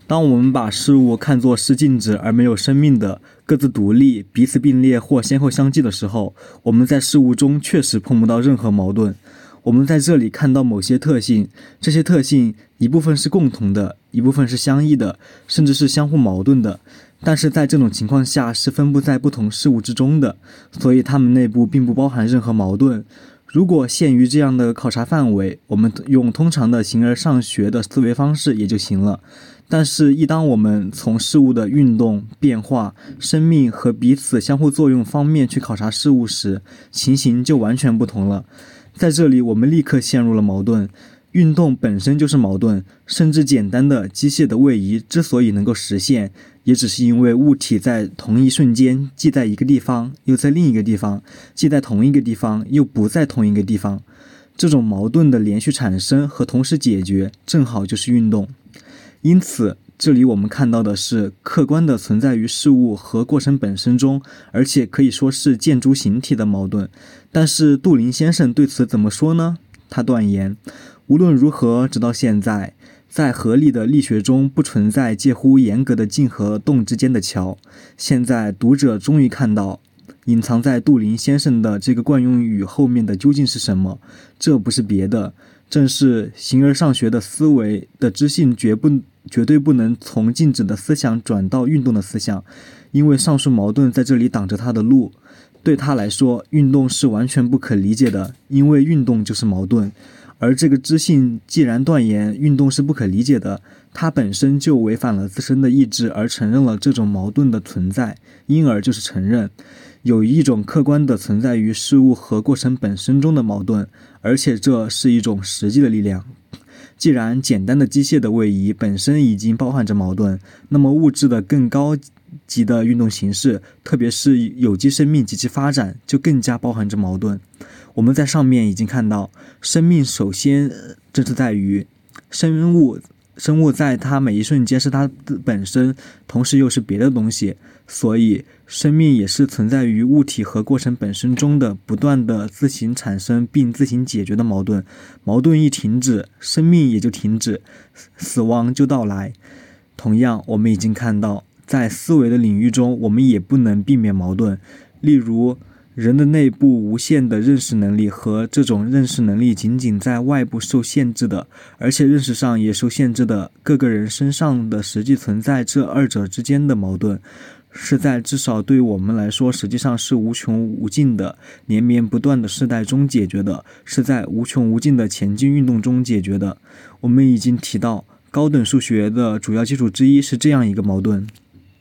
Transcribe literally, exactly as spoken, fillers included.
当我们把事物看作是静止而没有生命的、各自独立、彼此并列或先后相继的时候，我们在事物中确实碰不到任何矛盾。我们在这里看到某些特性，这些特性一部分是共同的，一部分是相异的，甚至是相互矛盾的。但是在这种情况下是分布在不同事物之中的，所以它们内部并不包含任何矛盾。如果限于这样的考察范围，我们用通常的形而上学的思维方式也就行了。但是，一当我们从事物的运动、变化、生命和彼此相互作用方面去考察事物时，情形就完全不同了。在这里，我们立刻陷入了矛盾。运动本身就是矛盾，甚至简单的机械的位移之所以能够实现，也只是因为物体在同一瞬间既在一个地方，又在另一个地方，既在同一个地方，又不在同一个地方。这种矛盾的连续产生和同时解决，正好就是运动。因此，这里我们看到的是客观的存在于事物和过程本身中，而且可以说是建筑形体的矛盾。但是杜林先生对此怎么说呢？他断言，无论如何，直到现在，在合理的力学中不存在介乎严格的静和动之间的桥。现在读者终于看到，隐藏在杜林先生的这个惯用语后面的究竟是什么？这不是别的，正是形而上学的思维的知性绝不绝对不能从静止的思想转到运动的思想，因为上述矛盾在这里挡着他的路。对他来说，运动是完全不可理解的，因为运动就是矛盾。而这个知性既然断言运动是不可理解的，它本身就违反了自身的意志而承认了这种矛盾的存在，因而就是承认有一种客观的存在于事物和过程本身中的矛盾，而且这是一种实际的力量。既然简单的机械的位移本身已经包含着矛盾，那么物质的更高级的运动形式，特别是有机生命及其发展，就更加包含着矛盾。我们在上面已经看到，生命首先正是在于生物生物在它每一瞬间是它本身，同时又是别的东西，所以生命也是存在于物体和过程本身中的不断的自行产生并自行解决的矛盾。矛盾一停止，生命也就停止，死亡就到来。同样，我们已经看到，在思维的领域中，我们也不能避免矛盾。例如，人的内部无限的认识能力和这种认识能力仅仅在外部受限制的，而且认识上也受限制的各个人身上的实际存在，这二者之间的矛盾，是在至少对我们来说实际上是无穷无尽的连绵不断的世代中解决的，是在无穷无尽的前进运动中解决的。我们已经提到，高等数学的主要基础之一是这样一个矛盾。